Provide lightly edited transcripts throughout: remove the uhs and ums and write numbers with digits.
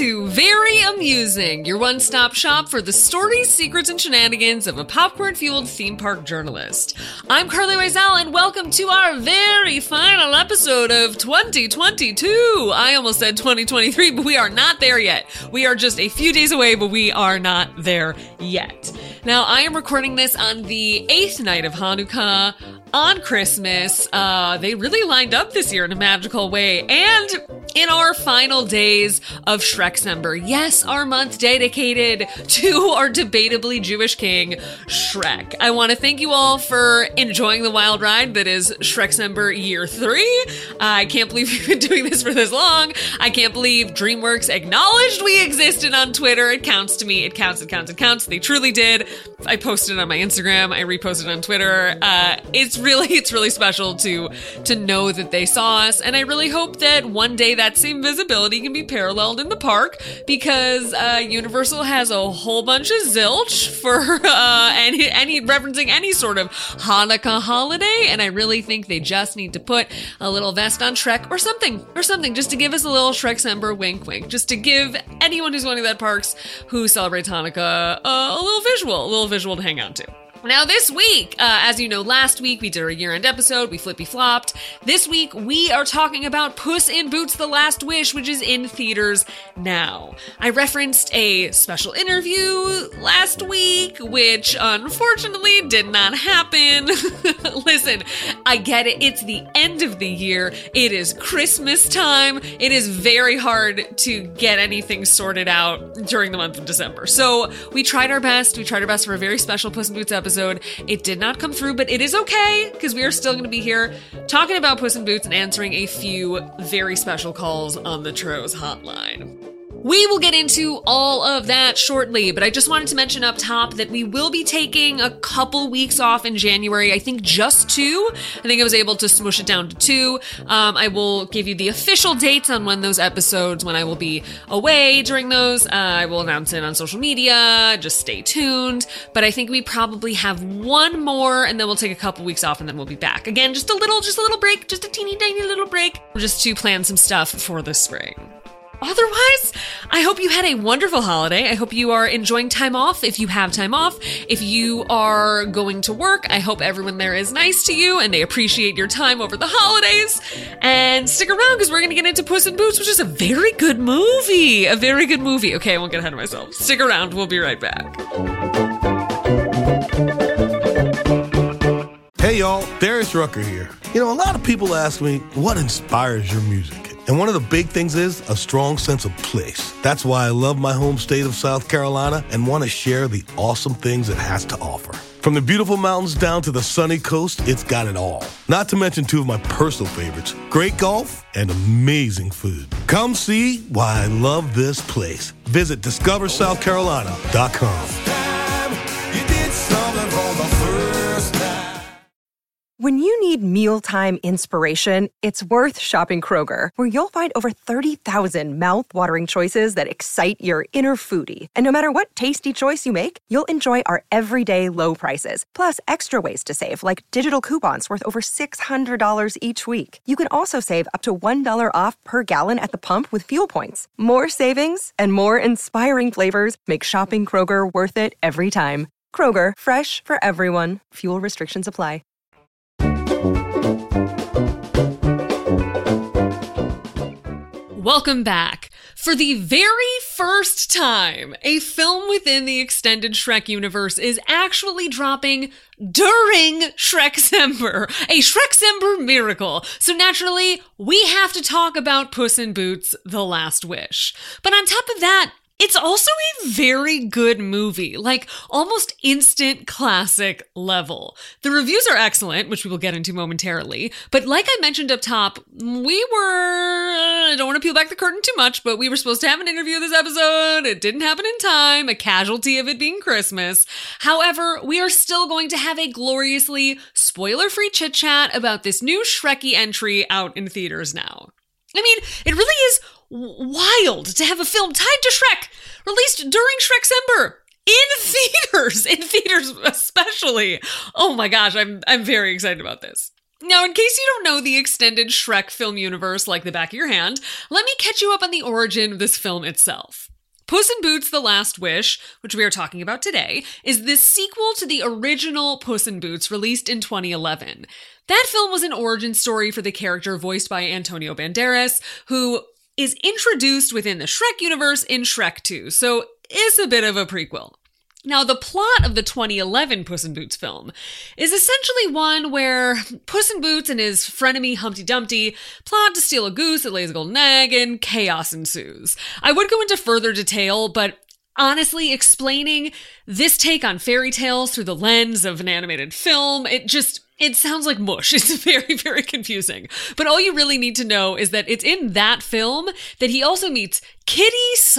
to Very Amusing, your one-stop shop for the stories, secrets, and shenanigans of a popcorn-fueled theme park journalist. I'm Carly Weisel, and welcome to our very final episode of 2022. I almost said 2023, but we are not there yet. We are just a few days away, but we are not there yet. Now, I am recording this on the 8th night of Hanukkah, on Christmas. They really lined up this year in a magical way, and in our final days of Shreksember. Yes, our month dedicated to our debatably Jewish king, Shrek. I want to thank you all for enjoying the wild ride that is Shreksember year 3. I can't believe we've been doing this for this long. I can't believe DreamWorks acknowledged we existed on Twitter. It counts to me. It counts. They truly did. I posted on my Instagram. I reposted on Twitter. It's really special to know that they saw us, and I really hope that one day that same visibility can be paralleled in the park, because Universal has a whole bunch of zilch for any referencing any sort of Hanukkah holiday, and I really think they just need to put a little vest on Shrek or something, just to give us a little Shreksember wink, just to give anyone who's going to that parks who celebrates Hanukkah a little visual to hang on to. Now this week, as you know, last week we did our year-end episode, we flippy-flopped. This week we are talking about Puss in Boots: The Last Wish, which is in theaters now. I referenced a special interview last week, which unfortunately did not happen. Listen, I get it. It's the end of the year. It is Christmas time. It is very hard to get anything sorted out during the month of December. So we tried our best. For a very special Puss in Boots episode. It did not come through, but it is okay, because we are still going to be here talking about Puss in Boots and answering a few very special calls on the Tros hotline. We will get into all of that shortly, but I just wanted to mention up top that we will be taking a couple weeks off in January. I think just 2. I think I was able to smush it down to 2. I will give you the official dates on when I will be away during those. I will announce it on social media. Just stay tuned. But I think we probably have one more, and then we'll take a couple weeks off, and then we'll be back. Again, just a little break, just a teeny tiny little break, just to plan some stuff for the spring. Otherwise, I hope you had a wonderful holiday. I hope you are enjoying time off if you have time off. If you are going to work, I hope everyone there is nice to you and they appreciate your time over the holidays. And stick around, because we're going to get into Puss in Boots, which is a very good movie. Okay, I won't get ahead of myself. Stick around. We'll be right back. Hey y'all, Darius Rucker here. You know, a lot of people ask me, what inspires your music? And one of the big things is a strong sense of place. That's why I love my home state of South Carolina and want to share the awesome things it has to offer. From the beautiful mountains down to the sunny coast, it's got it all. Not to mention 2 of my personal favorites, great golf and amazing food. Come see why I love this place. Visit discoversouthcarolina.com. When you need mealtime inspiration, it's worth shopping Kroger, where you'll find over 30,000 mouth-watering choices that excite your inner foodie. And no matter what tasty choice you make, you'll enjoy our everyday low prices, plus extra ways to save, like digital coupons worth over $600 each week. You can also save up to $1 off per gallon at the pump with fuel points. More savings and more inspiring flavors make shopping Kroger worth it every time. Kroger, fresh for everyone. Fuel restrictions apply. Welcome back. For the very first time, a film within the extended Shrek universe is actually dropping during Shreksember, a Shreksember miracle. So naturally, we have to talk about Puss in Boots: The Last Wish. But on top of that, it's also a very good movie, like almost instant classic level. The reviews are excellent, which we will get into momentarily. But like I mentioned up top, I don't want to peel back the curtain too much, but we were supposed to have an interview this episode. It didn't happen in time, a casualty of it being Christmas. However, we are still going to have a gloriously spoiler-free chit-chat about this new Shrekky entry out in theaters now. I mean, it really is wild to have a film tied to Shrek released during Shreksember in theaters especially. Oh my gosh, I'm very excited about this. Now, in case you don't know the extended Shrek film universe like the back of your hand, let me catch you up on the origin of this film itself. Puss in Boots: The Last Wish, which we are talking about today, is the sequel to the original Puss in Boots released in 2011. That film was an origin story for the character voiced by Antonio Banderas, who is introduced within the Shrek universe in Shrek 2, so it's a bit of a prequel. Now, the plot of the 2011 Puss in Boots film is essentially one where Puss in Boots and his frenemy Humpty Dumpty plot to steal a goose that lays a golden egg, and chaos ensues. I would go into further detail, but honestly, explaining this take on fairy tales through the lens of an animated film, it sounds like mush. It's very, very confusing. But all you really need to know is that it's in that film that he also meets Kitty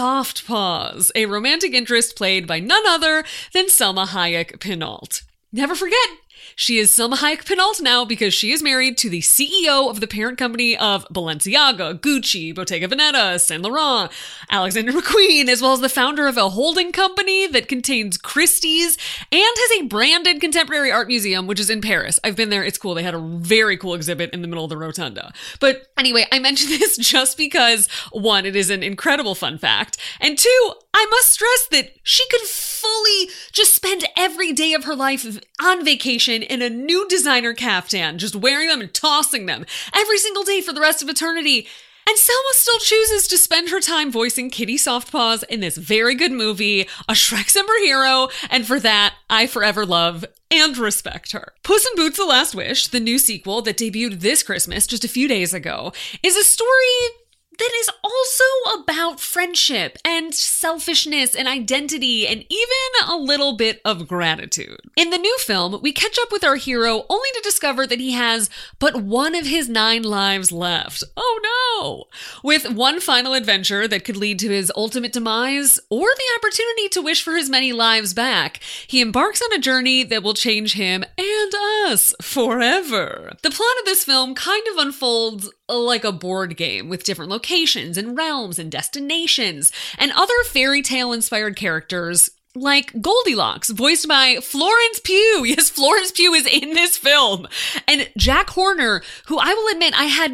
Softpaws, a romantic interest played by none other than Selma Hayek-Pinault. Never forget, she is Selma Hayek-Pinault now because she is married to the CEO of the parent company of Balenciaga, Gucci, Bottega Veneta, Saint Laurent, Alexander McQueen, as well as the founder of a holding company that contains Christie's and has a branded contemporary art museum, which is in Paris. I've been there. It's cool. They had a very cool exhibit in the middle of the rotunda. But anyway, I mention this just because, one, it is an incredible fun fact, and two, I must stress that she could fully just spend every day of her life on vacation in a new designer caftan, just wearing them and tossing them every single day for the rest of eternity. And Selma still chooses to spend her time voicing Kitty Softpaws in this very good movie, a Shreksimber hero, and for that, I forever love and respect her. Puss in Boots: The Last Wish, the new sequel that debuted this Christmas just a few days ago, is a story that is also about friendship and selfishness and identity and even a little bit of gratitude. In the new film, we catch up with our hero only to discover that he has but one of his 9 lives left. Oh no! With one final adventure that could lead to his ultimate demise or the opportunity to wish for his many lives back, he embarks on a journey that will change him and us forever. The plot of this film kind of unfolds like a board game with different locations and realms and destinations and other fairy tale inspired characters like Goldilocks, voiced by Florence Pugh. Yes, Florence Pugh is in this film. And Jack Horner, who I will admit I had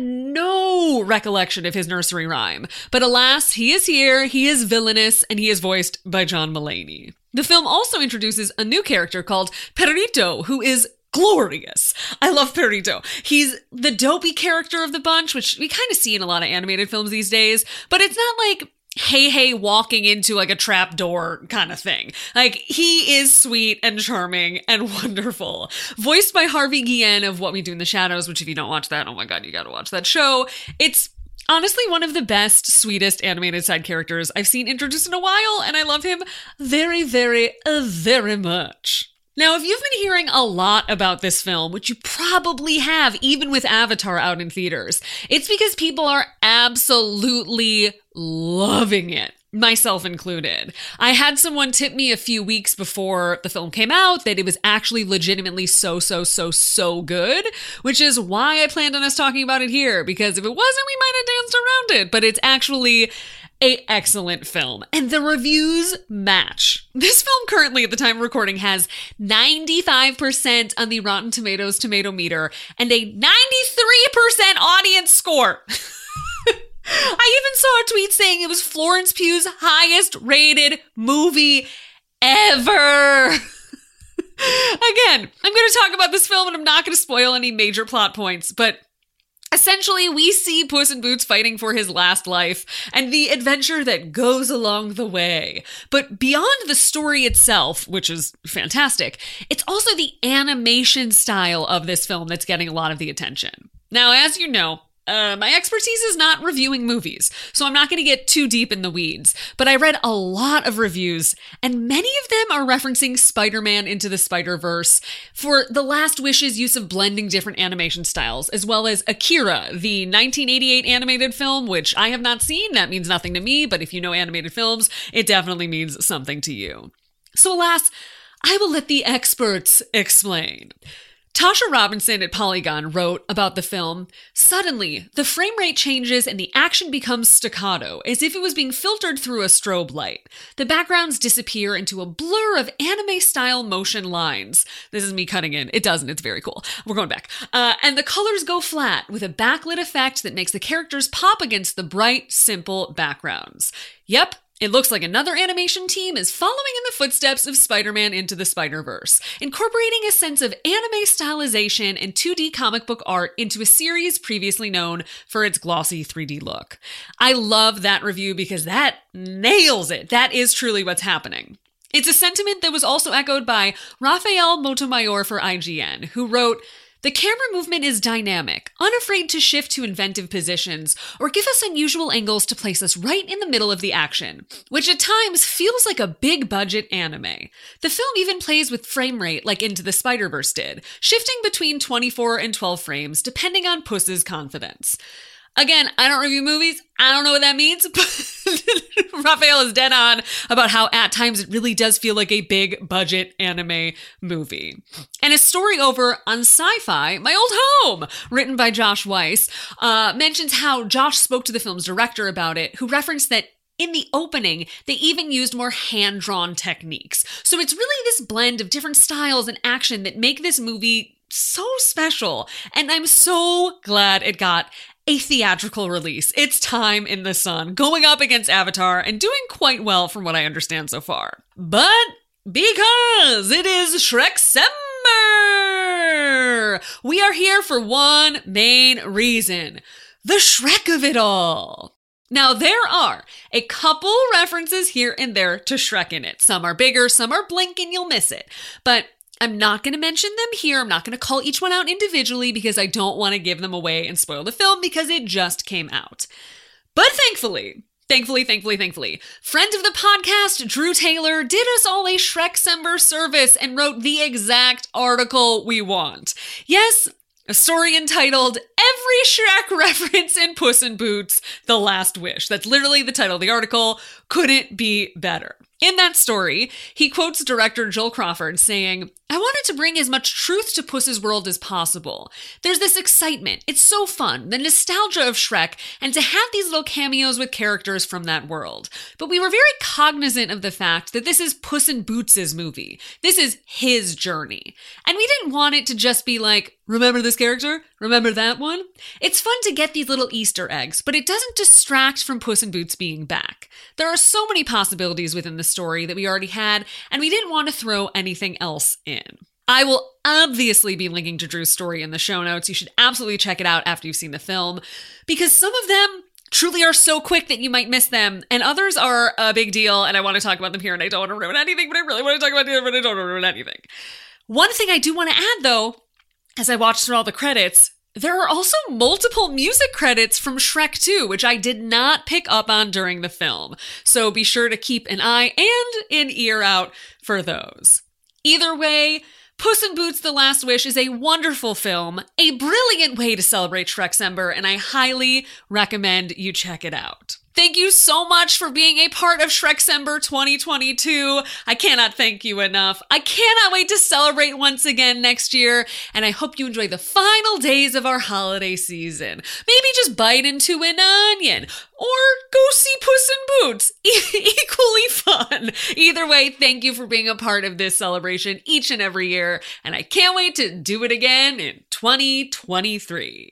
no recollection of his nursery rhyme. But alas, he is here, he is villainous, and he is voiced by John Mulaney. The film also introduces a new character called Perrito, who is glorious. I love Perrito. He's the dopey character of the bunch, which we kind of see in a lot of animated films these days, but it's not like hey walking into like a trap door kind of thing. Like, he is sweet and charming and wonderful. Voiced by Harvey Guillen of What We Do in the Shadows, which if you don't watch that, oh my god, you gotta watch that show. It's honestly one of the best, sweetest animated side characters I've seen introduced in a while, and I love him very, very, very much. Now, if you've been hearing a lot about this film, which you probably have, even with Avatar out in theaters, it's because people are absolutely loving it, myself included. I had someone tip me a few weeks before the film came out that it was actually legitimately so good, which is why I planned on us talking about it here, because if it wasn't, we might have danced around it, but it's actually an excellent film, and the reviews match. This film currently, at the time of recording, has 95% on the Rotten Tomatoes tomato meter and a 93% audience score. I even saw a tweet saying it was Florence Pugh's highest rated movie ever. Again, I'm going to talk about this film and I'm not going to spoil any major plot points, but essentially, we see Puss in Boots fighting for his last life and the adventure that goes along the way. But beyond the story itself, which is fantastic, it's also the animation style of this film that's getting a lot of the attention. Now, as you know, my expertise is not reviewing movies, so I'm not going to get too deep in the weeds, but I read a lot of reviews, and many of them are referencing Spider-Man Into the Spider-Verse for The Last Wish's use of blending different animation styles, as well as Akira, the 1988 animated film, which I have not seen. That means nothing to me, but if you know animated films, it definitely means something to you. So alas, I will let the experts explain. Tasha Robinson at Polygon wrote about the film, "Suddenly, the frame rate changes and the action becomes staccato, as if it was being filtered through a strobe light. The backgrounds disappear into a blur of anime-style motion lines." This is me cutting in. It doesn't. It's very cool. We're going back. "And the colors go flat, with a backlit effect that makes the characters pop against the bright, simple backgrounds. Yep. It looks like another animation team is following in the footsteps of Spider-Man Into the Spider-Verse, incorporating a sense of anime stylization and 2D comic book art into a series previously known for its glossy 3D look." I love that review because that nails it. That is truly what's happening. It's a sentiment that was also echoed by Rafael Montemayor for IGN, who wrote, "The camera movement is dynamic, unafraid to shift to inventive positions, or give us unusual angles to place us right in the middle of the action, which at times feels like a big-budget anime. The film even plays with frame rate like Into the Spider-Verse did, shifting between 24 and 12 frames depending on Puss's confidence." Again, I don't review movies. I don't know what that means, but Raphael is dead on about how at times it really does feel like a big budget anime movie. And a story over on Sci-Fi, My Old Home, written by Josh Weiss, mentions how Josh spoke to the film's director about it, who referenced that in the opening, they even used more hand-drawn techniques. So it's really this blend of different styles and action that make this movie so special. And I'm so glad it got a theatrical release. It's time in the sun, going up against Avatar and doing quite well from what I understand so far. But because it is Shreksember, we are here for one main reason: the Shrek of it all. Now, there are a couple references here and there to Shrek in it. Some are bigger, some are blink and you'll miss it. But I'm not going to mention them here. I'm not going to call each one out individually because I don't want to give them away and spoil the film because it just came out. But thankfully, friend of the podcast, Drew Taylor, did us all a Shreksember service and wrote the exact article we want. Yes, a story entitled "Every Shrek Reference in Puss in Boots: The Last Wish." That's literally the title of the article. Couldn't be better. In that story, he quotes director Joel Crawford saying, "I wanted to bring as much truth to Puss's world as possible. There's this excitement. It's so fun, the nostalgia of Shrek, and to have these little cameos with characters from that world. But we were very cognizant of the fact that this is Puss in Boots' movie. This is his journey. And we didn't want it to just be like, remember this character? Remember that one? It's fun to get these little Easter eggs, but it doesn't distract from Puss in Boots being back. There are so many possibilities within the story that we already had, and we didn't want to throw anything else in." I will obviously be linking to Drew's story in the show notes. You should absolutely check it out after you've seen the film, because some of them truly are so quick that you might miss them, and others are a big deal, and I want to talk about them here, and I don't want to ruin anything, but I really want to talk about them, but I don't want to ruin anything. One thing I do want to add, though, as I watched through all the credits, there are also multiple music credits from Shrek 2, which I did not pick up on during the film. So be sure to keep an eye and an ear out for those. Either way, Puss in Boots: The Last Wish is a wonderful film, a brilliant way to celebrate Shreksember, and I highly recommend you check it out. Thank you so much for being a part of Shreksember 2022. I cannot thank you enough. I cannot wait to celebrate once again next year, and I hope you enjoy the final days of our holiday season. Maybe just bite into an onion, or go see Puss in Boots. Equally fun. Either way, thank you for being a part of this celebration each and every year, and I can't wait to do it again in 2023.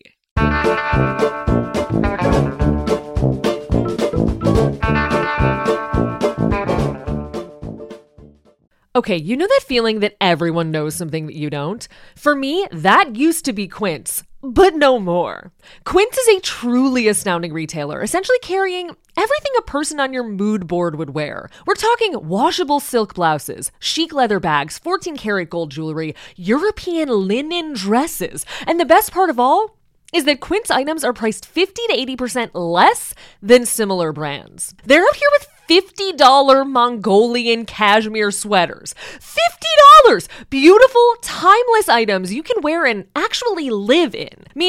Okay, you know that feeling that everyone knows something that you don't? For me, that used to be Quince, but no more. Quince is a truly astounding retailer, essentially carrying everything a person on your mood board would wear. We're talking washable silk blouses, chic leather bags, 14-karat gold jewelry, European linen dresses, and the best part of all is that Quince items are priced 50 to 80% less than similar brands. They're up here with $50 Mongolian cashmere sweaters. $50! Beautiful, timeless items you can wear and actually live in. Meaning,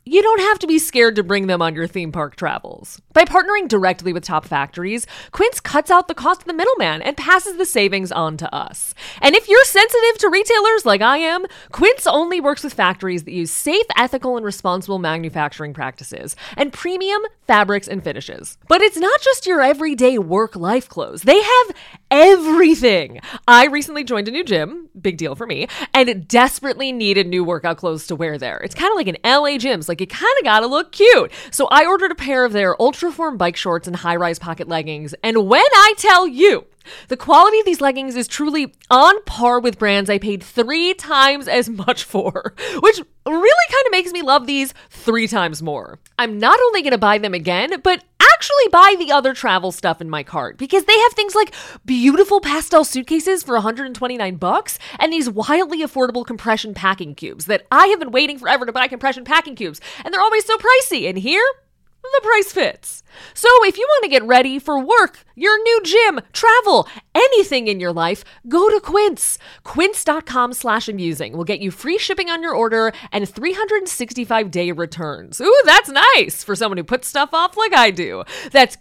you don't have to be scared to bring them on your theme park travels. By partnering directly with top factories, Quince cuts out the cost of the middleman and passes the savings on to us. And if you're sensitive to retailers like I am, Quince only works with factories that use safe, ethical, and responsible manufacturing practices and premium fabrics and finishes. But it's not just your everyday work-life clothes. They have everything. I recently joined a new gym, big deal for me, and desperately needed new workout clothes to wear there. It's kind of like an LA gyms, like you kind of gotta look cute. So I ordered a pair of their Ultraform bike shorts and high-rise pocket leggings, and when I tell you, the quality of these leggings is truly on par with brands I paid 3 times as much for, which really kind of makes me love these 3 times more. I'm not only going to buy them again, but actually buy the other travel stuff in my cart because they have things like beautiful pastel suitcases for $129 and these wildly affordable compression packing cubes that I have been waiting forever to buy compression packing cubes, and they're always so pricey. And here, the price fits. So if you want to get ready for work, your new gym, travel, anything in your life, go to Quince. Quince.com/amusing will get you free shipping on your order and 365-day returns. Ooh, that's nice for someone who puts stuff off like I do. That's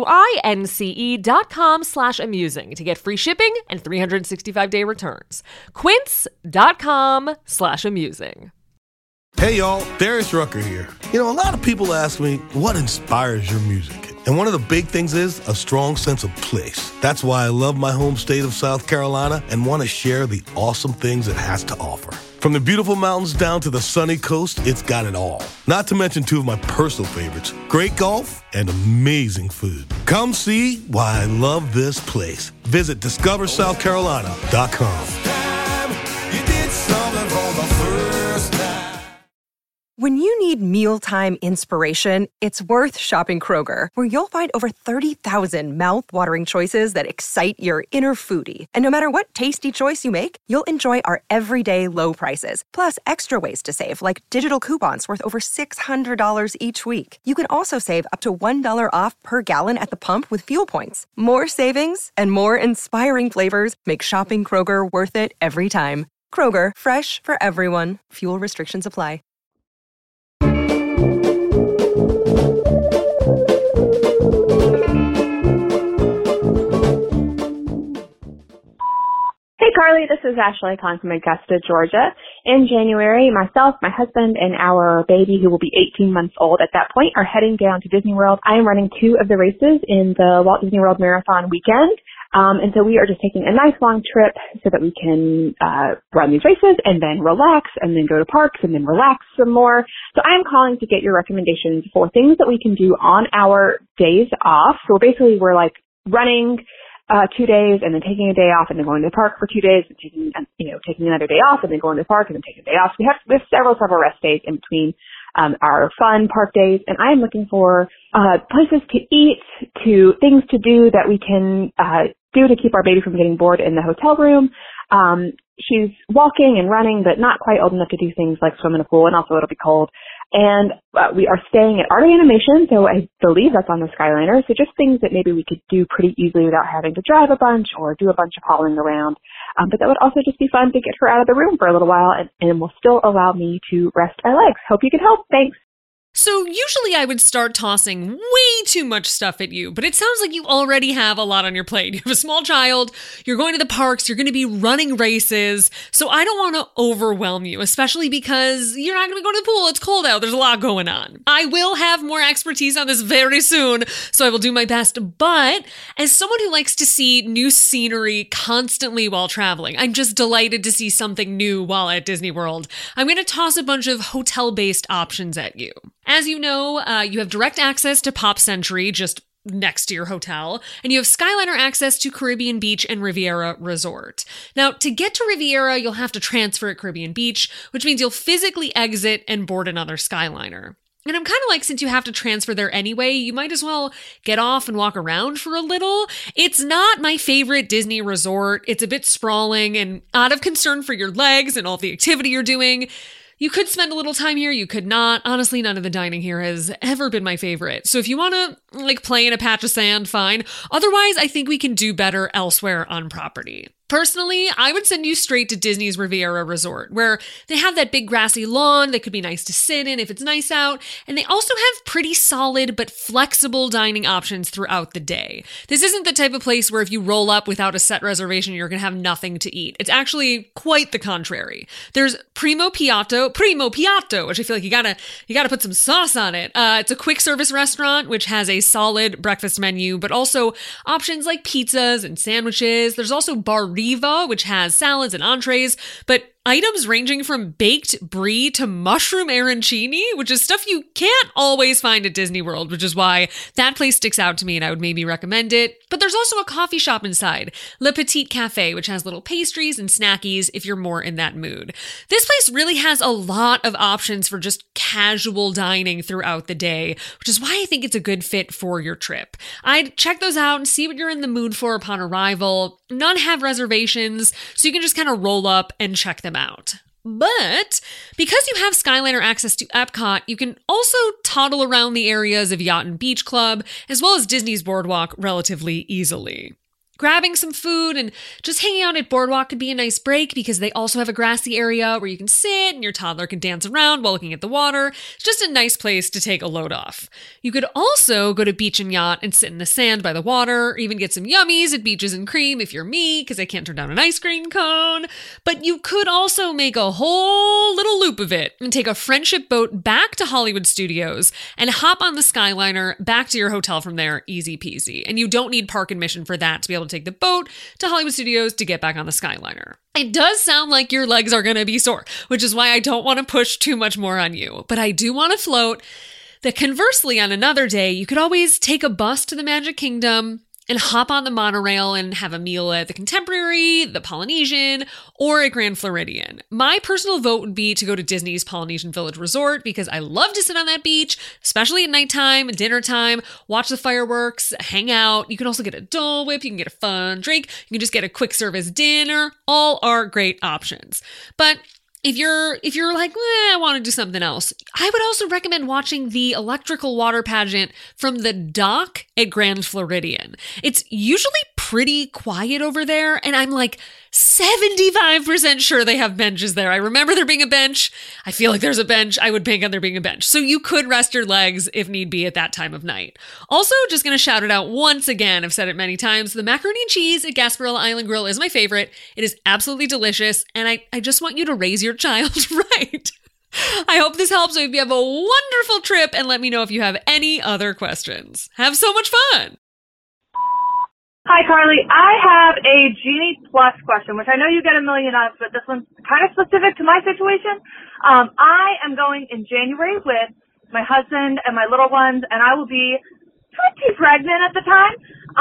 QUINCE.com/amusing to get free shipping and 365-day returns. Quince.com/amusing. Hey y'all, Darius Rucker here. You know, a lot of people ask me, what inspires your music? And one of the big things is a strong sense of place. That's why I love my home state of South Carolina and want to share the awesome things it has to offer. From the beautiful mountains down to the sunny coast, it's got it all. Not to mention 2 of my personal favorites, great golf and amazing food. Come see why I love this place. Visit discoversouthcarolina.com. When you need mealtime inspiration, it's worth shopping Kroger, where you'll find over 30,000 mouth-watering choices that excite your inner foodie. And no matter what tasty choice you make, you'll enjoy our everyday low prices, plus extra ways to save, like digital coupons worth over $600 each week. You can also save up to $1 off per gallon at the pump with fuel points. More savings and more inspiring flavors make shopping Kroger worth it every time. Kroger, fresh for everyone. Fuel restrictions apply. Hey Carly, this is Ashley calling from Augusta, Georgia. In January, myself, my husband, and our baby, who will be 18 months old at that point, are heading down to Disney World. I am running 2 of the races in the Walt Disney World Marathon weekend. And so we are just taking a nice long trip so that we can run these races and then relax and then go to parks and then relax some more. So I am calling to get your recommendations for things that we can do on our days off. So we're like running 2 days and then taking a day off and then going to the park for 2 days and taking another day off and then going to the park and then taking a day off. So we have several rest days in between our fun park days, and I am looking for places to eat, to things to do that we can do to keep our baby from getting bored in the hotel room. She's walking and running, but not quite old enough to do things like swim in a pool, and also it'll be cold. And we are staying at Art of Animation, so I believe that's on the Skyliner. So just things that maybe we could do pretty easily without having to drive a bunch or do a bunch of hauling around. But that would also just be fun to get her out of the room for a little while and will still allow me to rest my legs. Hope you can help. Thanks. So usually I would start tossing way too much stuff at you, but it sounds like you already have a lot on your plate. You have a small child, you're going to the parks, you're going to be running races, so I don't want to overwhelm you, especially because you're not going to go to the pool. It's cold out. There's a lot going on. I will have more expertise on this very soon, so I will do my best, but as someone who likes to see new scenery constantly while traveling, I'm just delighted to see something new while at Disney World. I'm going to toss a bunch of hotel-based options at you. As you know, you have direct access to Pop Century just next to your hotel, and you have Skyliner access to Caribbean Beach and Riviera Resort. Now, to get to Riviera, you'll have to transfer at Caribbean Beach, which means you'll physically exit and board another Skyliner. And I'm kind of like, since you have to transfer there anyway, you might as well get off and walk around for a little. It's not my favorite Disney resort. It's a bit sprawling, and out of concern for your legs and all the activity you're doing, you could spend a little time here, you could not. Honestly, none of the dining here has ever been my favorite. So if you want to play in a patch of sand, fine. Otherwise, I think we can do better elsewhere on property. Personally, I would send you straight to Disney's Riviera Resort, where they have that big grassy lawn that could be nice to sit in if it's nice out, and they also have pretty solid but flexible dining options throughout the day. This isn't the type of place where if you roll up without a set reservation, you're going to have nothing to eat. It's actually quite the contrary. There's Primo Piatto, which I feel like you gotta put some sauce on it. It's a quick service restaurant which has a solid breakfast menu, but also options like pizzas and sandwiches. There's also Bar Riva, which has salads and entrees, but items ranging from baked brie to mushroom arancini, which is stuff you can't always find at Disney World, which is why that place sticks out to me and I would maybe recommend it. But there's also a coffee shop inside, Le Petit Cafe, which has little pastries and snackies if you're more in that mood. This place really has a lot of options for just casual dining throughout the day, which is why I think it's a good fit for your trip. I'd check those out and see what you're in the mood for upon arrival. None have reservations, so you can just kind of roll up and check them out. But because you have Skyliner access to Epcot, you can also toddle around the areas of Yacht and Beach Club, as well as Disney's Boardwalk relatively easily. Grabbing some food and just hanging out at Boardwalk could be a nice break because they also have a grassy area where you can sit and your toddler can dance around while looking at the water. It's just a nice place to take a load off. You could also go to Beach and Yacht and sit in the sand by the water, or even get some yummies at Beaches and Cream if you're me, because I can't turn down an ice cream cone. But you could also make a whole little loop of it and take a friendship boat back to Hollywood Studios and hop on the Skyliner back to your hotel from there, easy peasy. And you don't need park admission for that to be able to take the boat to Hollywood Studios to get back on the Skyliner. It does sound like your legs are going to be sore, which is why I don't want to push too much more on you. But I do want to float that conversely, on another day, you could always take a bus to the Magic Kingdom and hop on the monorail and have a meal at the Contemporary, the Polynesian, or at Grand Floridian. My personal vote would be to go to Disney's Polynesian Village Resort because I love to sit on that beach, especially at nighttime, dinner time, watch the fireworks, hang out. You can also get a Dole Whip, you can get a fun drink, you can just get a quick service dinner. All are great options. But if you're like, I want to do something else, I would also recommend watching the electrical water pageant from the dock at Grand Floridian. It's usually pretty quiet over there, and I'm like 75% sure they have benches there. I remember there being a bench. I feel like there's a bench. I would bank on there being a bench. So you could rest your legs if need be at that time of night. Also, just going to shout it out once again. I've said it many times. The macaroni and cheese at Gasparilla Island Grill is my favorite. It is absolutely delicious, and I just want you to raise your child right. I hope this helps. I hope you have a wonderful trip, and let me know if you have any other questions. Have so much fun. Hi, Carly. I have a Genie Plus question, which I know you get a million of, but this one's kind of specific to my situation. I am going in January with my husband and my little ones, and I will be pretty pregnant at the time.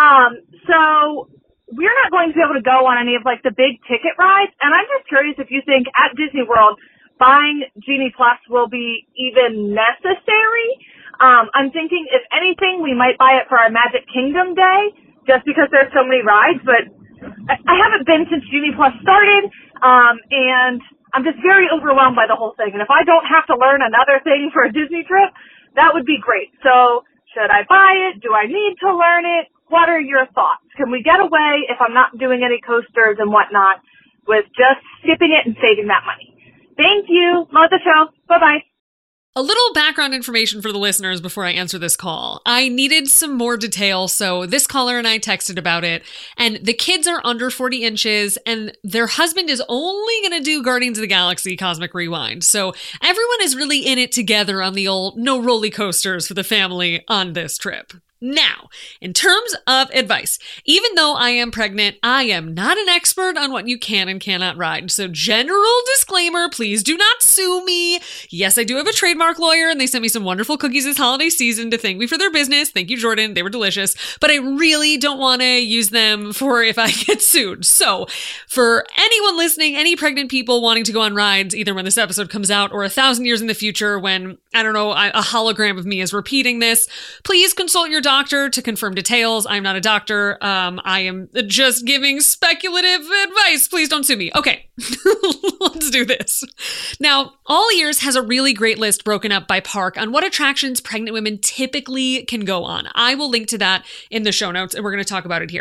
So we're not going to be able to go on any of like the big ticket rides, and I'm just curious if you think at Disney World buying Genie Plus will be even necessary. I'm thinking if anything, we might buy it for our Magic Kingdom day, just because there's so many rides, but I haven't been since Genie Plus started, and I'm just very overwhelmed by the whole thing. And if I don't have to learn another thing for a Disney trip, that would be great. So should I buy it? Do I need to learn it? What are your thoughts? Can we get away, if I'm not doing any coasters and whatnot, with just skipping it and saving that money? Thank you. Love the show. Bye-bye. A little background information for the listeners before I answer this call. I needed some more detail, so this caller and I texted about it, and the kids are under 40 inches, and their husband is only going to do Guardians of the Galaxy Cosmic Rewind, so everyone is really in it together on the old no roller coasters for the family on this trip. Now, in terms of advice, even though I am pregnant, I am not an expert on what you can and cannot ride. So general disclaimer, please do not sue me. Yes, I do have a trademark lawyer and they sent me some wonderful cookies this holiday season to thank me for their business. Thank you, Jordan. They were delicious, but I really don't want to use them for if I get sued. So for anyone listening, any pregnant people wanting to go on rides, either when this episode comes out or 1,000 years in the future when, I don't know, a hologram of me is repeating this, please consult your doctor to confirm details. I'm not a doctor. I am just giving speculative advice. Please don't sue me. Okay, let's do this. Now, All Ears has a really great list broken up by park on what attractions pregnant women typically can go on. I will link to that in the show notes, and we're going to talk about it here.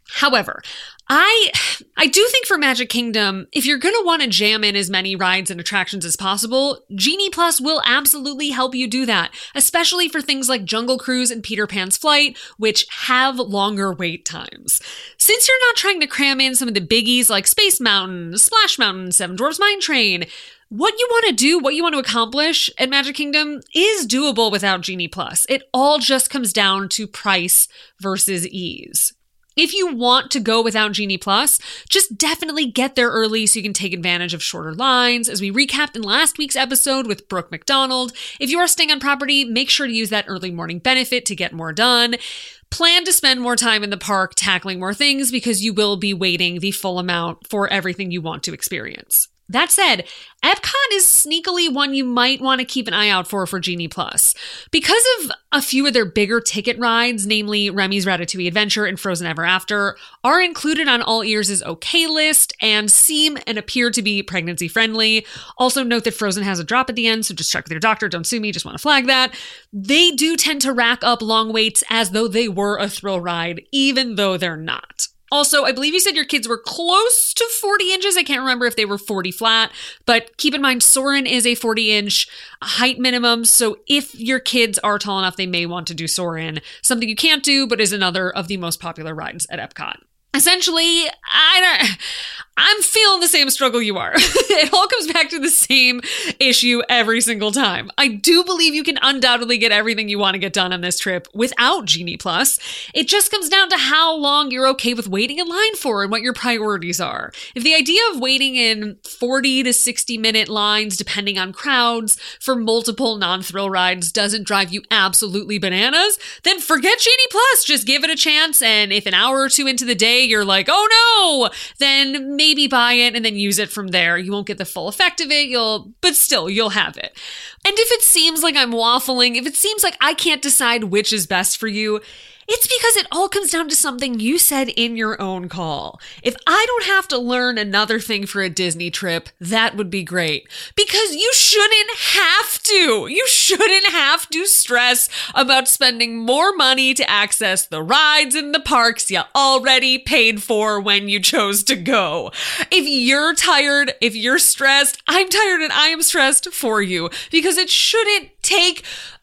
However, I do think for Magic Kingdom, if you're going to want to jam in as many rides and attractions as possible, Genie Plus will absolutely help you do that, especially for things like Jungle Cruise and Peter Pan's Flight, which have longer wait times. Since you're not trying to cram in some of the biggies like Space Mountain, Splash Mountain, Seven Dwarfs Mine Train, what you want to do, what you want to accomplish at Magic Kingdom is doable without Genie Plus. It all just comes down to price versus ease. If you want to go without Genie Plus, just definitely get there early so you can take advantage of shorter lines. As we recapped in last week's episode with Brooke McDonald, if you are staying on property, make sure to use that early morning benefit to get more done. Plan to spend more time in the park tackling more things because you will be waiting the full amount for everything you want to experience. That said, Epcot is sneakily one you might want to keep an eye out for Genie Plus. Because of a few of their bigger ticket rides, namely Remy's Ratatouille Adventure and Frozen Ever After, are included on All Ears' OK list and seem and appear to be pregnancy friendly. Also note that Frozen has a drop at the end, so just check with your doctor. Don't sue me, just want to flag that. They do tend to rack up long waits as though they were a thrill ride, even though they're not. Also, I believe you said your kids were close to 40 inches. I can't remember if they were 40 flat, but keep in mind Soarin' is a 40-inch height minimum, so if your kids are tall enough, they may want to do Soarin', something you can't do, but is another of the most popular rides at Epcot. Essentially, I'm feeling the same struggle you are. It all comes back to the same issue every single time. I do believe you can undoubtedly get everything you want to get done on this trip without Genie Plus. It just comes down to how long you're okay with waiting in line for and what your priorities are. If the idea of waiting in 40 to 60 minute lines, depending on crowds, for multiple non-thrill rides doesn't drive you absolutely bananas, then forget Genie Plus. Just give it a chance, and if an hour or two into the day you're like, oh no, then maybe buy it and then use it from there. You won't get the full effect of it, but still, you'll have it. And if it seems like I'm waffling, if it seems like I can't decide which is best for you, it's because it all comes down to something you said in your own call. If I don't have to learn another thing for a Disney trip, that would be great. Because you shouldn't have to. You shouldn't have to stress about spending more money to access the rides in the parks you already paid for when you chose to go. If you're tired, if you're stressed, I'm tired and I am stressed for you. Because it shouldn't take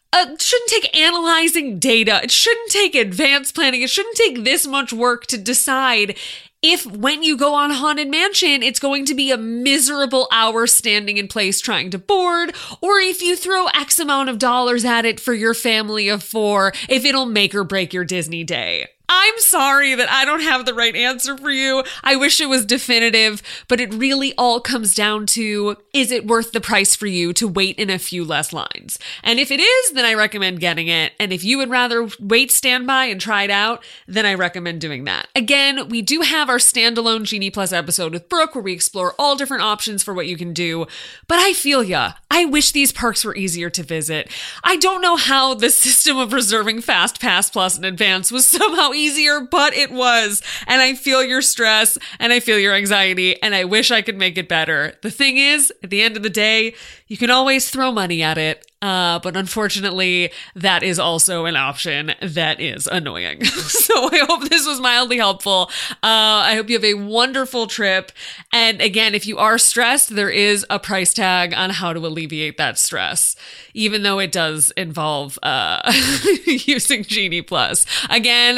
analyzing data. It shouldn't take advanced planning. It shouldn't take this much work to decide if when you go on Haunted Mansion, it's going to be a miserable hour standing in place trying to board, or if you throw X amount of dollars at it for your family of 4, if it'll make or break your Disney day. I'm sorry that I don't have the right answer for you. I wish it was definitive, but it really all comes down to, is it worth the price for you to wait in a few less lines? And if it is, then I recommend getting it. And if you would rather wait standby and try it out, then I recommend doing that. Again, we do have our standalone Genie Plus episode with Brooke where we explore all different options for what you can do. But I feel ya. I wish these parks were easier to visit. I don't know how the system of reserving Fast Pass Plus in advance was somehow easier, but it was. And I feel your stress and I feel your anxiety and I wish I could make it better. The thing is, at the end of the day, you can always throw money at it. But unfortunately, that is also an option that is annoying. So I hope this was mildly helpful. I hope you have a wonderful trip. And again, if you are stressed, there is a price tag on how to alleviate that stress, even though it does involve using Genie Plus. Again,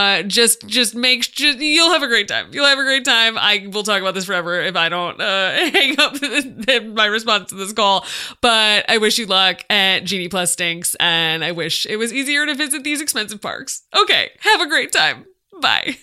you'll have a great time. You'll have a great time. I will talk about this forever if I don't hang up my response to this call. But I wish you luck. And Genie Plus stinks, and I wish it was easier to visit these expensive parks. Okay, have a great time. Bye.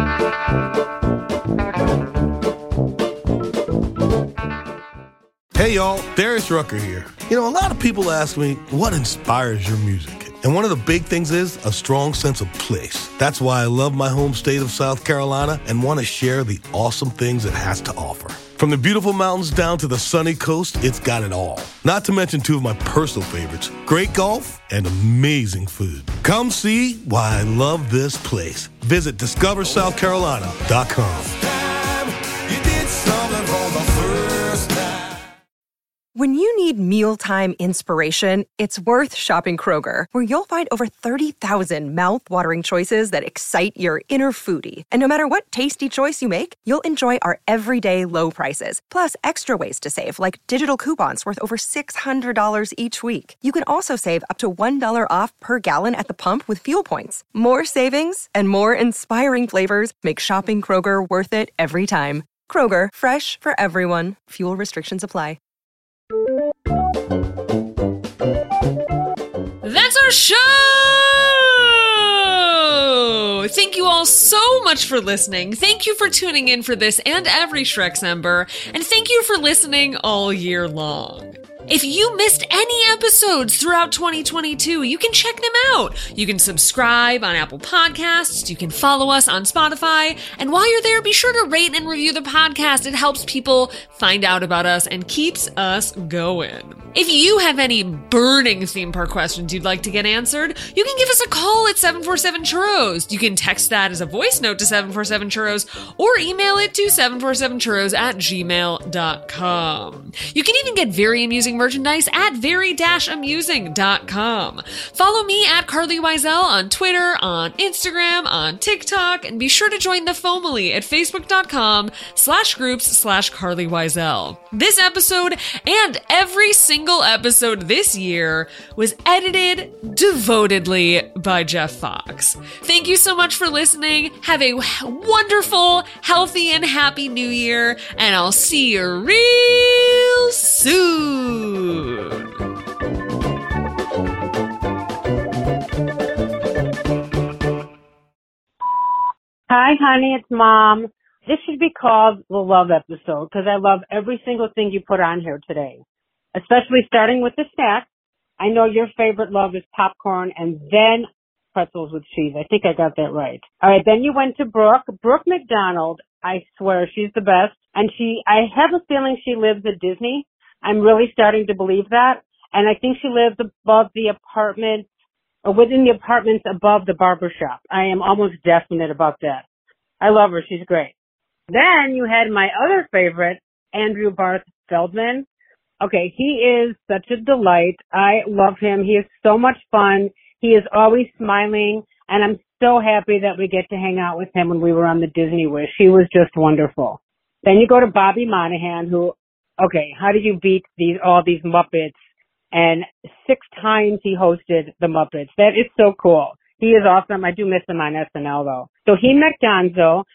Hey y'all, Darius Rucker here. You know, a lot of people ask me, what inspires your music? And one of the big things is a strong sense of place. That's why I love my home state of South Carolina and want to share the awesome things it has to offer. From the beautiful mountains down to the sunny coast, it's got it all. Not to mention 2 of my personal favorites, great golf and amazing food. Come see why I love this place. Visit discoversouthcarolina.com. When you need mealtime inspiration, it's worth shopping Kroger, where you'll find over 30,000 mouth-watering choices that excite your inner foodie. And no matter what tasty choice you make, you'll enjoy our everyday low prices, plus extra ways to save, like digital coupons worth over $600 each week. You can also save up to $1 off per gallon at the pump with fuel points. More savings and more inspiring flavors make shopping Kroger worth it every time. Kroger, fresh for everyone. Fuel restrictions apply. That's our show! Thank you all so much for listening. Thank you for tuning in for this and every Shreksember. And thank you for listening all year long. If you missed any episodes throughout 2022, you can check them out. You can subscribe on Apple Podcasts. You can follow us on Spotify. And while you're there, be sure to rate and review the podcast. It helps people find out about us and keeps us going. If you have any burning theme park questions you'd like to get answered, you can give us a call at 747-CHURROS. You can text that as a voice note to 747-CHURROS or email it to 747churros@gmail.com. You can even get very amusing merchandise at very-amusing.com. Follow me at Carly Wiesel on Twitter, on Instagram, on TikTok, and be sure to join the Foamily at facebook.com/groups/Carly Wiesel. This episode and every single episode this year was edited devotedly by Jeff Fox. Thank you so much for listening. Have a wonderful, healthy, and happy new year, and I'll see you real soon. Hi, honey, it's Mom. This should be called the love episode because I love every single thing you put on here today, especially starting with the snacks. I know your favorite love is popcorn and then pretzels with cheese. I think I got that right. All right, then you went to Brooke McDonald. I swear she's the best. And I have a feeling she lives at Disney. I'm really starting to believe that. And I think she lives above the apartment or within the apartments above the barber shop. I am almost definite about that. I love her. She's great. Then you had my other favorite, Andrew Barth Feldman. Okay, he is such a delight. I love him. He is so much fun. He is always smiling, and I'm so happy that we get to hang out with him when we were on the Disney Wish. He was just wonderful. Then you go to Bobby Monahan, who, okay, how do you beat all these Muppets? And 6 times he hosted the Muppets. That is so cool. He is awesome. I do miss him on SNL though. So he met Gonzo,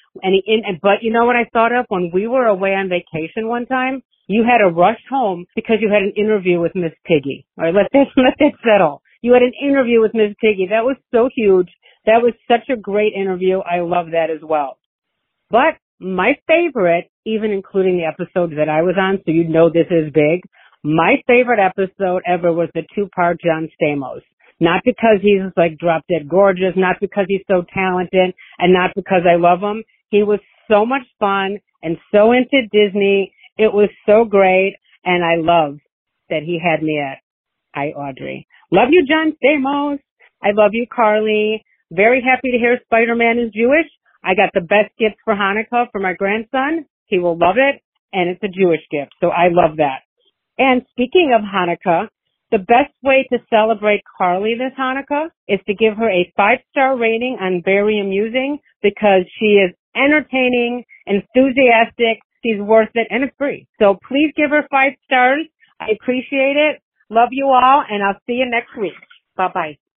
but you know what I thought of when we were away on vacation one time? You had to rush home because you had an interview with Miss Piggy. All right, let that settle. You had an interview with Miss Piggy. That was so huge. That was such a great interview. I love that as well. But my favorite, even including the episodes that I was on, so you know this is big, my favorite episode ever was the 2-part John Stamos. Not because he's like drop dead gorgeous, not because he's so talented, and not because I love him. He was so much fun and so into Disney. It was so great, and I love that he had me at Hi, Audrey. Love you, John Stamos. I love you, Carly. Very happy to hear Spider-Man is Jewish. I got the best gift for Hanukkah for my grandson. He will love it, and it's a Jewish gift, so I love that. And speaking of Hanukkah, the best way to celebrate Carly this Hanukkah is to give her a 5-star rating on Very Amusing because she is entertaining, enthusiastic, she's worth it, and it's free. So please give her 5 stars. I appreciate it. Love you all, and I'll see you next week. Bye-bye.